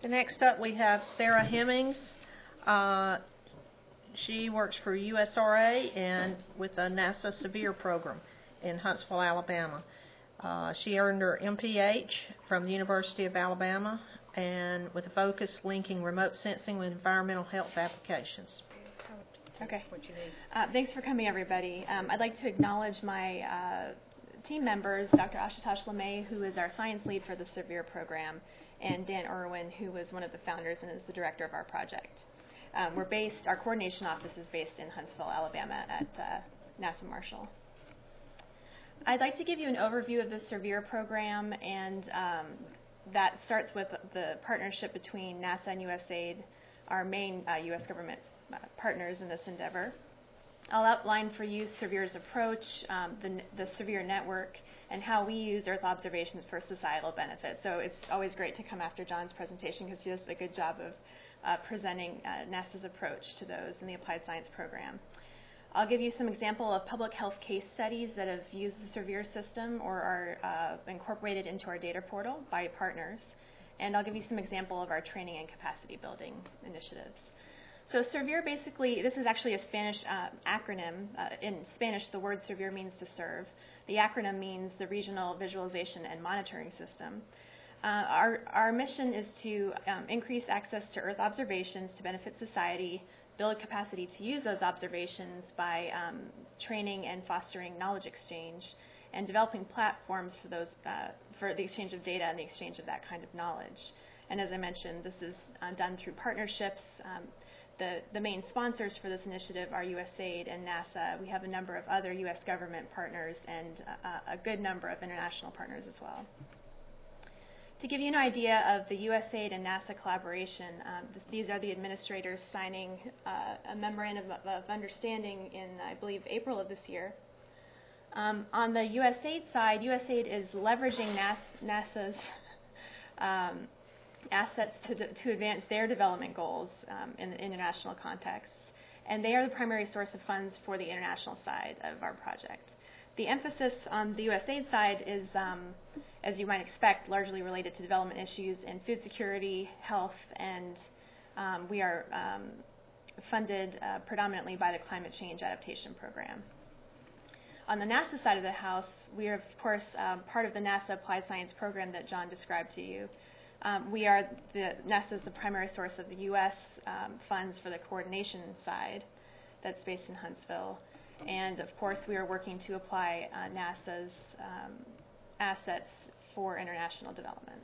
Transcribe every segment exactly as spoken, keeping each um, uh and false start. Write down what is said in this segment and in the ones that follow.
Next up we have Sarah Hemmings. Uh, she works for U S R A and with the NASA Severe program in Huntsville, Alabama. Uh, she earned her M P H from the University of Alabama and with a focus linking remote sensing with environmental health applications. Okay. Uh, thanks for coming, everybody. Um, I'd like to acknowledge my uh, team members, Doctor Ashutosh Lemay, who is our science lead for the Severe program, and Dan Irwin, who was one of the founders and is the director of our project. Um, we're based, our coordination office is based in Huntsville, Alabama at uh, NASA Marshall. I'd like to give you an overview of the Severe program, and um, that starts with the partnership between NASA and USAID, our main uh, U S government uh, partners in this endeavor. I'll outline for you Severe's approach, um, the, the Severe network, and how we use Earth observations for societal benefit. So it's always great to come after John's presentation because he does a good job of uh, presenting uh, NASA's approach to those in the Applied Science program. I'll give you some example of public health case studies that have used the Severe system or are uh, incorporated into our data portal by partners. And I'll give you some example of our training and capacity building initiatives. So Severe basically, this is actually a Spanish uh, acronym. Uh, in Spanish, the word Severe means to serve. The acronym means the Regional Visualization and Monitoring System. Uh, our, our mission is to um, increase access to Earth observations to benefit society, build capacity to use those observations by um, training and fostering knowledge exchange, and developing platforms for those uh, for the exchange of data and the exchange of that kind of knowledge. And as I mentioned, this is uh, done through partnerships. Um, The, the main sponsors for this initiative are USAID and NASA. We have a number of other U S government partners and uh, a good number of international partners as well. To give you an idea of the USAID and NASA collaboration, um, this, these are the administrators signing uh, a memorandum of, of understanding in, I believe, April of this year. Um, on the USAID side, USAID is leveraging NASA's um, assets to, to advance their development goals um, in the international context. And they are the primary source of funds for the international side of our project. The emphasis on the USAID side is, um, as you might expect, largely related to development issues in food security, health, and um, we are um, funded uh, predominantly by the Climate Change Adaptation Program. On the NASA side of the house, we are, of course, um, part of the NASA Applied Science program that John described to you. Um, we are, the, NASA is the primary source of the U S um, funds for the coordination side that's based in Huntsville. And of course, we are working to apply uh, NASA's um, assets for international development.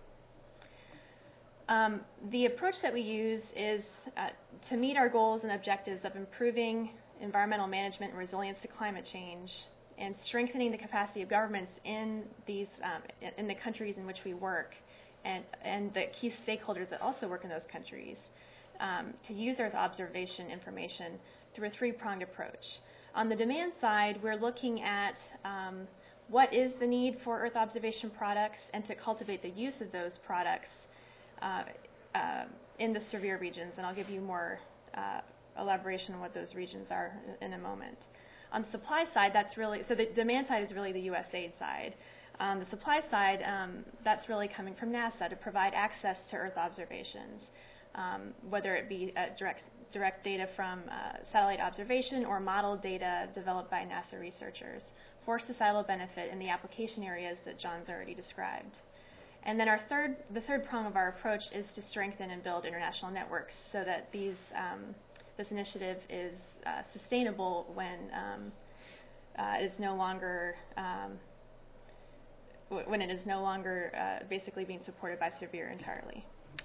Um, the approach that we use is uh, to meet our goals and objectives of improving environmental management and resilience to climate change and strengthening the capacity of governments in, these, um, in the countries in which we work and, and the key stakeholders that also work in those countries, um, to use Earth observation information through a three-pronged approach. On the demand side, we're looking at um, what is the need for Earth observation products and to cultivate the use of those products uh, uh, in the severe regions, and I'll give you more uh, elaboration on what those regions are in a moment. On the supply side, that's really, so the demand side is really the USAID side. On the supply side, um, that's really coming from NASA to provide access to Earth observations, um, whether it be uh, direct, direct data from uh, satellite observation or model data developed by NASA researchers for societal benefit in the application areas that John's already described. And then our third, the third prong of our approach is to strengthen and build international networks so that these, um, this initiative is uh, sustainable when um, uh, it is no longer um, when it is no longer uh, basically being supported by Severe entirely.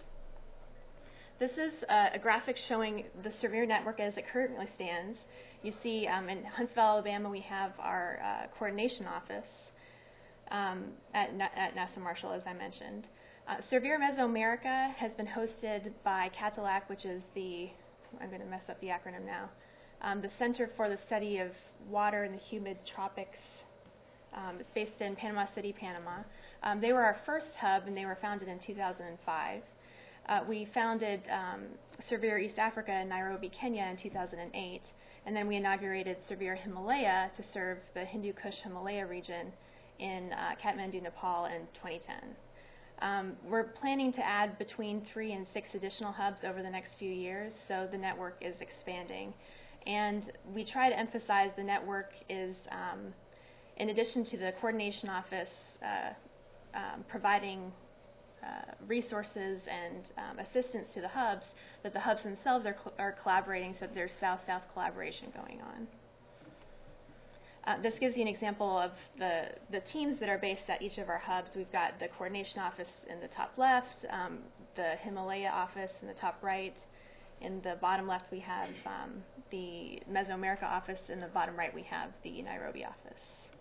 This is uh, a graphic showing the Severe network as it currently stands. You see um, in Huntsville, Alabama, we have our uh, coordination office um, at, at NASA Marshall, as I mentioned. Uh, Severe Mesoamerica has been hosted by CATALAC, which is the, I'm going to mess up the acronym now, um, the Center for the Study of Water in the Humid Tropics. Um, it's based in Panama City, Panama. Um, they were our first hub, and they were founded in two thousand five. Uh, we founded um, Severe East Africa in Nairobi, Kenya in two thousand eight, and then we inaugurated Severe Himalaya to serve the Hindu Kush Himalaya region in uh, Kathmandu, Nepal in twenty ten. Um, we're planning to add between three and six additional hubs over the next few years, so the network is expanding. And we try to emphasize the network is, um, in addition to the coordination office uh, um, providing uh, resources and um, assistance to the hubs, that the hubs themselves are, are collaborating, so that there's South-South collaboration going on. Uh, this gives you an example of the, the teams that are based at each of our hubs. We've got the coordination office in the top left, um, the Himalaya office in the top right. In the bottom left, we have um, the Mesoamerica office. In the bottom right, we have the Nairobi office.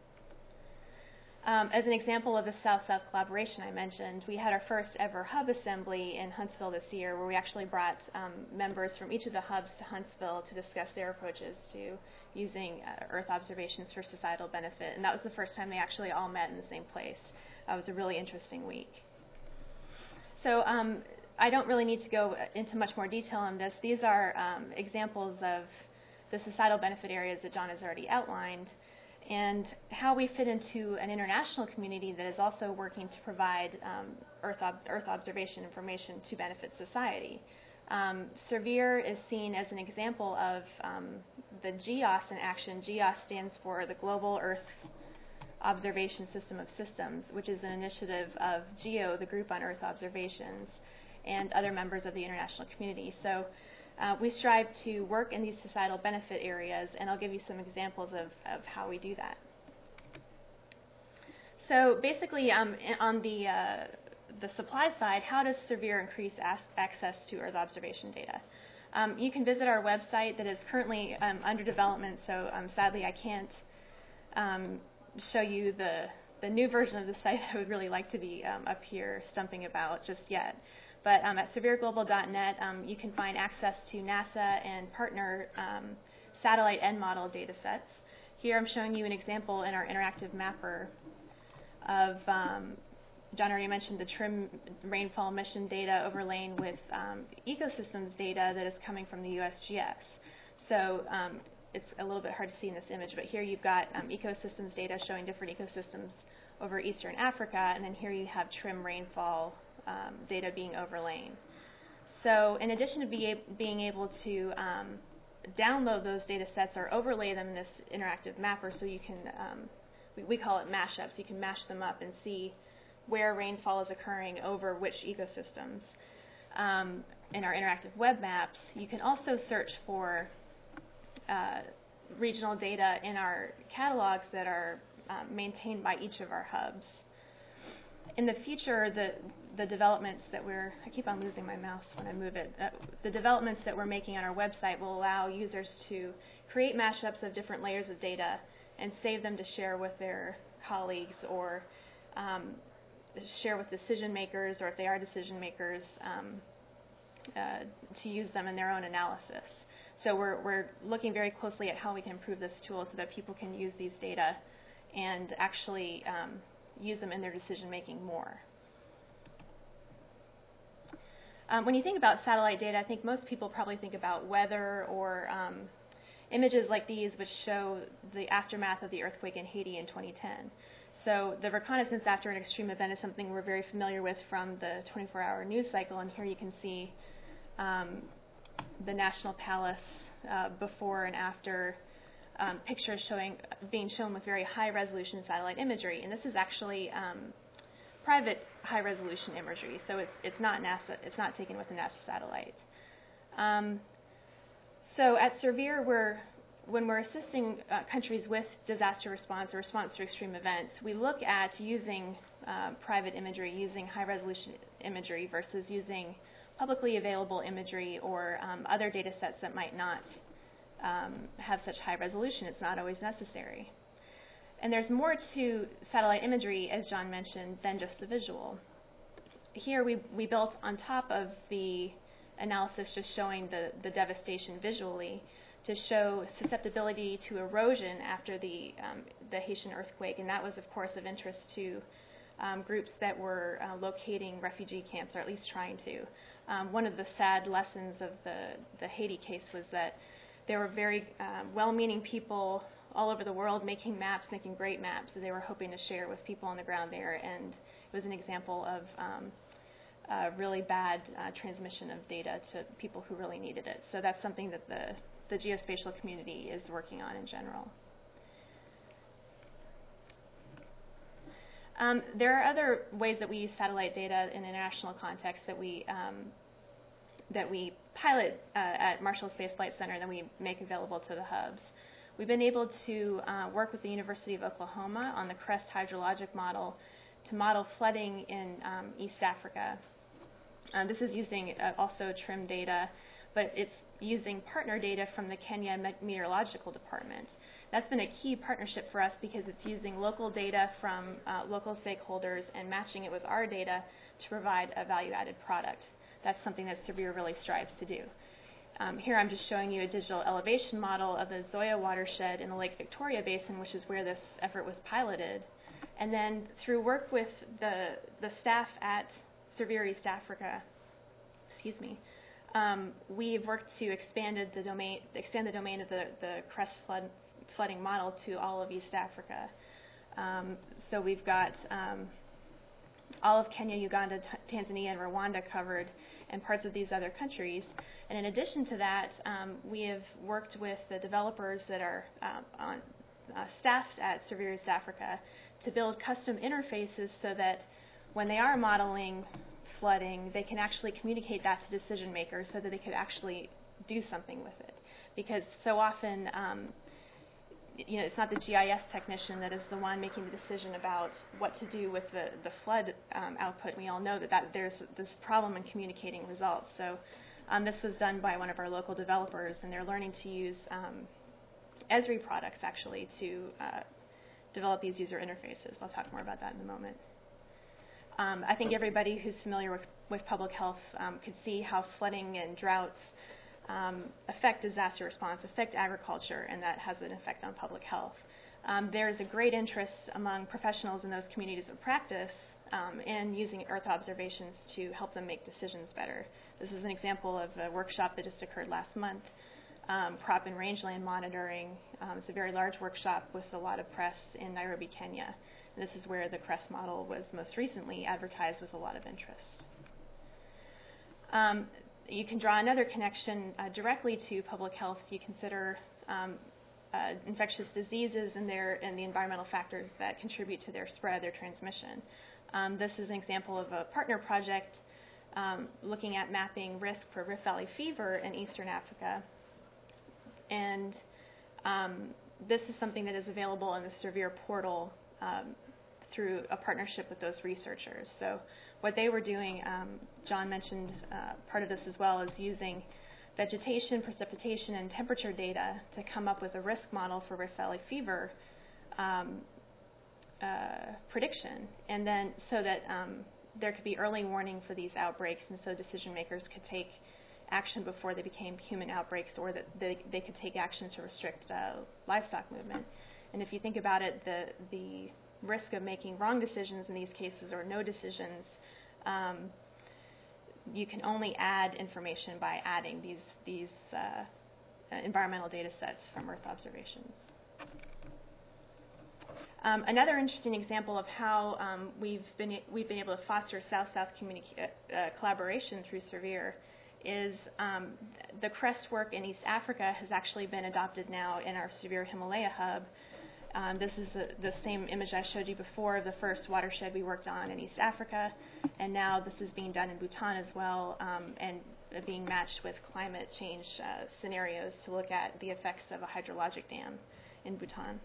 Um, as an example of the South-South collaboration I mentioned, we had our first ever hub assembly in Huntsville this year, where we actually brought um, members from each of the hubs to Huntsville to discuss their approaches to using uh, Earth observations for societal benefit. And that was the first time they actually all met in the same place. Uh, it was a really interesting week. So um, I don't really need to go into much more detail on this. These are um, examples of the societal benefit areas that John has already outlined, and how we fit into an international community that is also working to provide um, Earth, ob Earth observation information to benefit society. Um, SERVIR is seen as an example of um, the GEOS in action. GEOS stands for the Global Earth Observation System of Systems, which is an initiative of GEO, the Group on Earth Observations, and other members of the international community. So uh, we strive to work in these societal benefit areas, and I'll give you some examples of, of how we do that. So basically, um, on the uh, the supply side, how does SERVIR increase access to Earth observation data? Um, you can visit our website that is currently um, under development, so um, sadly I can't um, show you the, the new version of the site. I would really like to be um, up here stumping about just yet. But um, at SERVIR global dot net, um, you can find access to NASA and partner um, satellite end model data sets. Here I'm showing you an example in our interactive mapper of um, John already mentioned the TRIM rainfall mission data overlaying with um, ecosystems data that is coming from the U S G S. So um, it's a little bit hard to see in this image, but here you've got um, ecosystems data showing different ecosystems over Eastern Africa, and then here you have TRIM rainfall um, data being overlain. So in addition to be being able to um, download those data sets or overlay them in this interactive mapper, so you can, um, we, we call it mashups, you can mash them up and see where rainfall is occurring over which ecosystems. Um, in our interactive web maps, you can also search for uh, regional data in our catalogs that are um, maintained by each of our hubs. In the future, the, the developments that we're, I keep on losing my mouse when I move it, uh, the developments that we're making on our website will allow users to create mashups of different layers of data and save them to share with their colleagues, or um, share with decision makers, or if they are decision makers, um, uh, to use them in their own analysis. So we're, we're looking very closely at how we can improve this tool so that people can use these data and actually um, use them in their decision making more. Um, when you think about satellite data, I think most people probably think about weather or um, images like these, which show the aftermath of the earthquake in Haiti in twenty ten. So the reconnaissance after an extreme event is something we're very familiar with from the twenty-four hour news cycle, and here you can see um, the National Palace uh, before and after um, pictures showing, being shown with very high resolution satellite imagery. And this is actually um, private high resolution imagery, so it's, it's not NASA, it's not taken with a NASA satellite. Um, so at SERVIR, we're when we're assisting uh, countries with disaster response or response to extreme events, we look at using uh, private imagery, using high-resolution imagery versus using publicly available imagery or um, other data sets that might not um, have such high resolution. It's not always necessary. And there's more to satellite imagery, as John mentioned, than just the visual. Here we, we built on top of the analysis just showing the, the devastation visually, to show susceptibility to erosion after the, um, the Haitian earthquake, and that was, of course, of interest to um, groups that were uh, locating refugee camps, or at least trying to. Um, one of the sad lessons of the, the Haiti case was that there were very uh, well-meaning people all over the world making maps, making great maps that they were hoping to share with people on the ground there, and it was an example of um, a really bad uh, transmission of data to people who really needed it. So that's something that the, the geospatial community is working on in general. Um, there are other ways that we use satellite data in international context that we um, that we pilot uh, at Marshall Space Flight Center and then we make available to the hubs. We've been able to uh, work with the University of Oklahoma on the CREST hydrologic model to model flooding in um, East Africa. Uh, this is using uh, also TRIM data, but it's using partner data from the Kenya Meteorological Department. That's been a key partnership for us because it's using local data from uh, local stakeholders and matching it with our data to provide a value-added product. That's something that Surveyor really strives to do. Um, here I'm just showing you a digital elevation model of the Zoya watershed in the Lake Victoria Basin, which is where this effort was piloted. And then through work with the, the staff at Surveyor East Africa, excuse me, um, we've worked to expanded the domain, expand the domain of the, the CREST flood, flooding model to all of East Africa. Um, so we've got um, all of Kenya, Uganda, T Tanzania, and Rwanda covered, and parts of these other countries. And in addition to that, um, we have worked with the developers that are um, on, uh, staffed at Surveyor East Africa to build custom interfaces so that when they are modeling flooding, they can actually communicate that to decision makers so that they could actually do something with it. Because so often, um, you know, it's not the G I S technician that is the one making the decision about what to do with the, the flood um, output. We all know that, that there's this problem in communicating results. So um, this was done by one of our local developers, and they're learning to use um, Esri products, actually, to uh, develop these user interfaces. I'll talk more about that in a moment. Um, I think everybody who's familiar with, with public health um, could see how flooding and droughts Um, affect disaster response, affect agriculture, and that has an effect on public health. Um, there's a great interest among professionals in those communities of practice um, in using Earth observations to help them make decisions better. This is an example of a workshop that just occurred last month, um, crop and rangeland monitoring. Um, it's a very large workshop with a lot of press in Nairobi, Kenya. And this is where the CREST model was most recently advertised with a lot of interest. Um, You can draw another connection uh, directly to public health if you consider um, uh, infectious diseases and, their, and the environmental factors that contribute to their spread, their transmission. Um, this is an example of a partner project um, looking at mapping risk for Rift Valley fever in Eastern Africa. And um, this is something that is available in the Surveyor portal um, through a partnership with those researchers. So what they were doing, um, John mentioned uh, part of this as well, is using vegetation, precipitation, and temperature data to come up with a risk model for Rift Valley fever um, uh, prediction, and then so that um, there could be early warning for these outbreaks, and so decision makers could take action before they became human outbreaks, or that they, they could take action to restrict uh, livestock movement. And if you think about it, the, the risk of making wrong decisions in these cases, or no decisions, um, you can only add information by adding these, these uh, environmental data sets from Earth observations. Um, another interesting example of how um, we've, been, we've been able to foster South-South uh, collaboration through Surveyor is um, the CREST work in East Africa has actually been adopted now in our Surveyor Himalaya hub. Um, this is a, the same image I showed you before of the first watershed we worked on in East Africa, and now this is being done in Bhutan as well, um, and uh, being matched with climate change uh, scenarios to look at the effects of a hydrologic dam in Bhutan.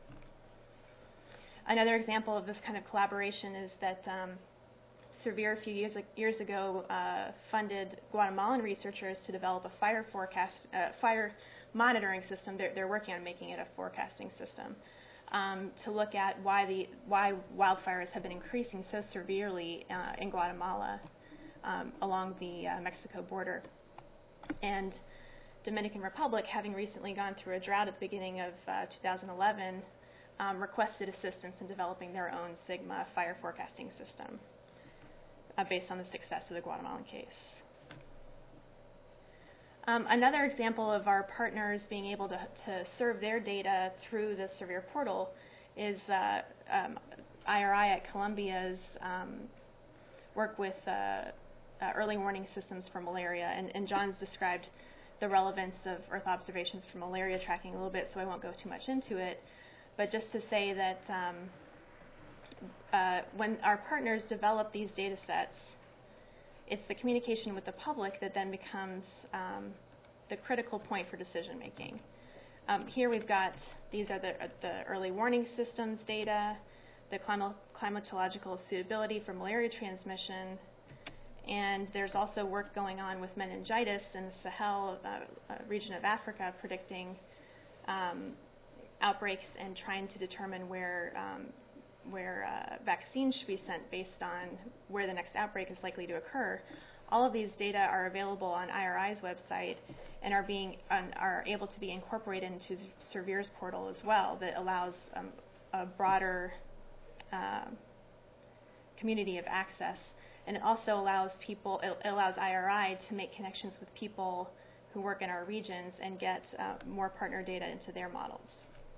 Another example of this kind of collaboration is that um, Surveyor a few years, years ago uh, funded Guatemalan researchers to develop a fire forecast, uh, fire monitoring system. They're, they're working on making it a forecasting system. Um, to look at why the why wildfires have been increasing so severely uh, in Guatemala um, along the uh, Mexico border. And Dominican Republic, having recently gone through a drought at the beginning of uh, two thousand eleven, um, requested assistance in developing their own Sigma fire forecasting system uh, based on the success of the Guatemalan case. Um, another example of our partners being able to, to serve their data through the Surveyor portal is uh, um, I R I at Columbia's um, work with uh, uh, early warning systems for malaria, and, and John's described the relevance of Earth observations for malaria tracking a little bit, so I won't go too much into it. But just to say that um, uh, when our partners develop these data sets, it's the communication with the public that then becomes um, the critical point for decision making. Um, here we've got, these are the, uh, the early warning systems data, the clima climatological suitability for malaria transmission, and there's also work going on with meningitis in the Sahel uh, uh, region of Africa, predicting um, outbreaks and trying to determine where, um, where uh, vaccines should be sent based on where the next outbreak is likely to occur. All of these data are available on I R I's website and are being um, are able to be incorporated into Servier's portal as well, that allows um, a broader uh, community of access. And it also allows people, it allows I R I to make connections with people who work in our regions and get uh, more partner data into their models.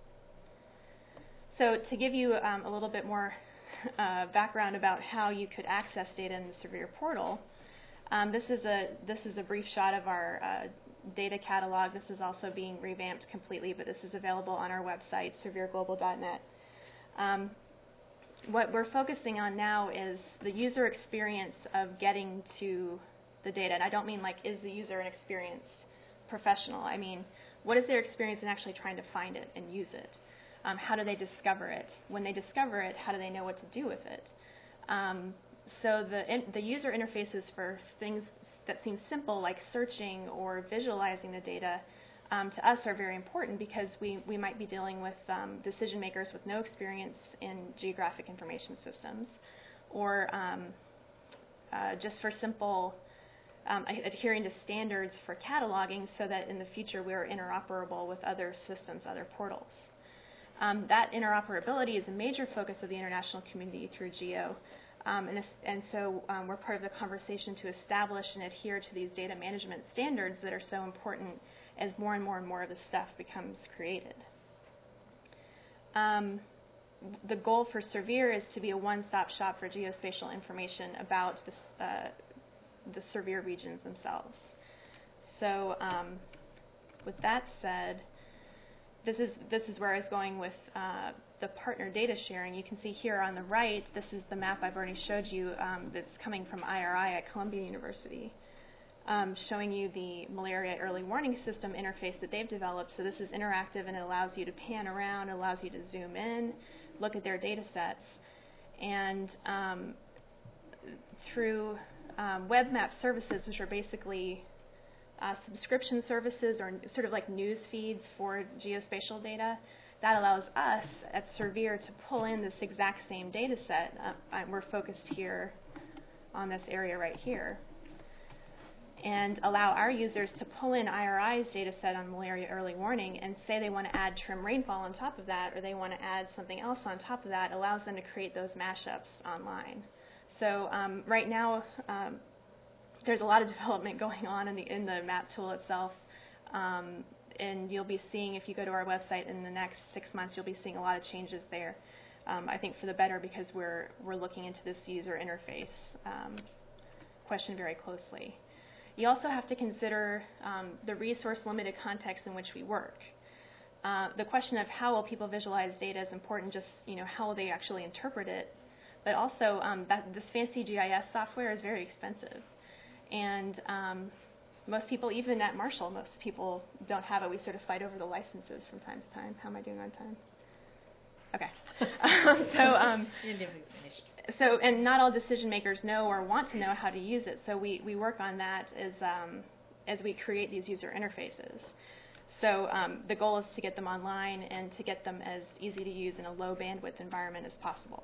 So to give you um, a little bit more uh, background about how you could access data in the Servier portal, um, this is a this is a brief shot of our uh, data catalog. This is also being revamped completely, but this is available on our website, servier global dot net. Um, what we're focusing on now is the user experience of getting to the data. And I don't mean like, is the user an experience professional? I mean, what is their experience in actually trying to find it and use it? Um, how do they discover it? When they discover it, how do they know what to do with it? Um, so the, in, the user interfaces for things that seem simple, like searching or visualizing the data, um, to us are very important because we, we might be dealing with um, decision makers with no experience in geographic information systems, or um, uh, just for simple um, adhering to standards for cataloging so that in the future we are interoperable with other systems, other portals. Um, that interoperability is a major focus of the international community through GEO. Um, and, and so um, we're part of the conversation to establish and adhere to these data management standards that are so important as more and more and more of this stuff becomes created. Um, the goal for Servier is to be a one-stop shop for geospatial information about this, uh, the Servier regions themselves. So um, with that said, This is, this is where I was going with uh, the partner data sharing. You can see here on the right, this is the map I've already showed you um, that's coming from I R I at Columbia University, um, showing you the malaria early warning system interface that they've developed. So this is interactive and it allows you to pan around, it allows you to zoom in, look at their data sets. And um, through um, web map services, which are basically Uh, subscription services or sort of like news feeds for geospatial data, that allows us at Servier to pull in this exact same data set. Uh, we're focused here on this area right here, and allow our users to pull in I R I's data set on malaria early warning and say they want to add trim rainfall on top of that, or they want to add something else on top of that. It allows them to create those mashups online. So um, right now, um, there's a lot of development going on in the in the map tool itself, um, and you'll be seeing, if you go to our website in the next six months, you'll be seeing a lot of changes there. Um, I think for the better, because we're we're looking into this user interface um, question very closely. You also have to consider um, the resource-limited context in which we work. Uh, the question of how will people visualize data is important. Just you know, how will they actually interpret it? But also, um, that this fancy G I S software is very expensive. And um, most people, even at Marshall, most people don't have it. We sort of fight over the licenses from time to time. How am I doing on time? Okay. um, so, um, so, and not all decision makers know or want to know how to use it. So we, we work on that as, um, as we create these user interfaces. So um, the goal is to get them online and to get them as easy to use in a low bandwidth environment as possible.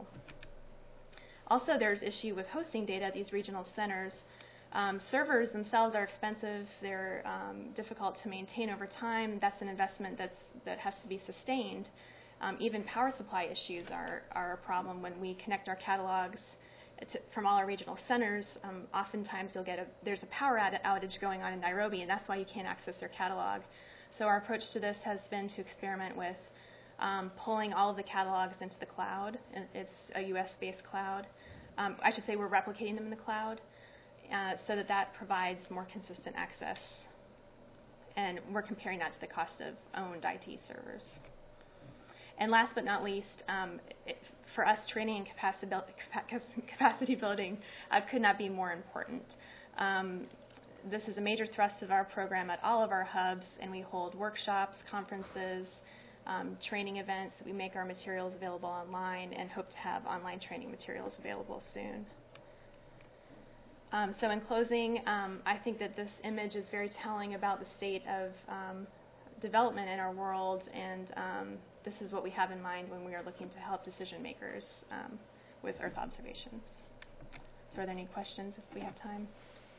Also, there's issue with hosting data at these regional centers. Um, servers themselves are expensive. They're um, difficult to maintain over time. That's an investment that's, that has to be sustained. Um, even power supply issues are, are a problem when we connect our catalogs to, from all our regional centers. Um, oftentimes you'll get a, there's a power outage going on in Nairobi, and that's why you can't access their catalog. So our approach to this has been to experiment with um, pulling all of the catalogs into the cloud. And it's a U S-based cloud. Um, I should say we're replicating them in the cloud uh, so that that provides more consistent access. And we're comparing that to the cost of owned I T servers. And last but not least, um, it, for us, training and capacity, capacity building uh, could not be more important. Um, this is a major thrust of our program at all of our hubs, and we hold workshops, conferences, um, training events. We make our materials available online and hope to have online training materials available soon. Um, so in closing, um, I think that this image is very telling about the state of um, development in our world, and um, this is what we have in mind when we are looking to help decision makers um, with Earth observations. So are there any questions if we have time?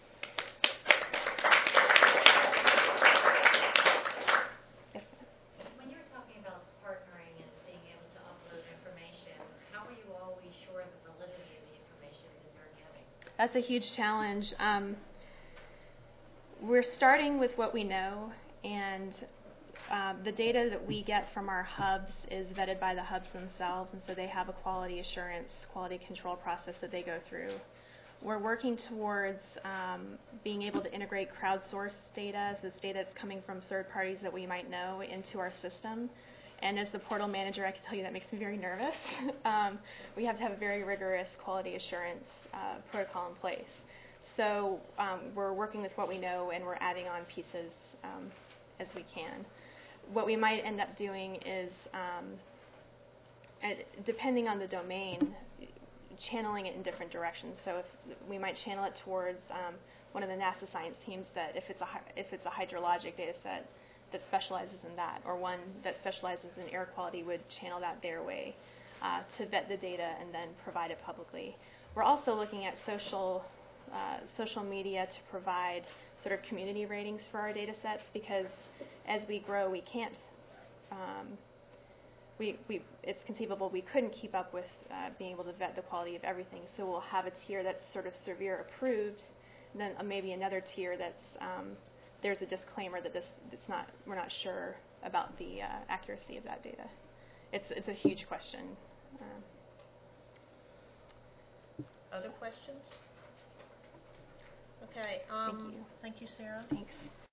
Yes, ma'am. When you're talking about partnering and being able to upload information, how are you always sure of the validity of the information that you're getting? That's a huge challenge. Um, we're starting with what we know, and Um, the data that we get from our hubs is vetted by the hubs themselves, and so they have a quality assurance, quality control process that they go through. We're working towards um, being able to integrate crowdsourced data, this data that's coming from third parties that we might know, into our system. And as the portal manager, I can tell you that makes me very nervous. um, we have to have a very rigorous quality assurance uh, protocol in place. So um, we're working with what we know, and we're adding on pieces um, as we can. What we might end up doing is, um, depending on the domain, channeling it in different directions. So if we might channel it towards um, one of the NASA science teams that if it's a if it's a hydrologic data set that specializes in that, or one that specializes in air quality would channel that their way uh, to vet the data and then provide it publicly. We're also looking at social uh, social media to provide sort of community ratings for our data sets, because as we grow, we can't, um, we, we, it's conceivable we couldn't keep up with uh, being able to vet the quality of everything. So we'll have a tier that's sort of severe approved, and then uh, maybe another tier that's, um, there's a disclaimer that this, it's not, we're not sure about the uh, accuracy of that data. It's, it's a huge question. Um, Other questions? Okay. Um, Thank you. Thank you, Sarah. Thanks.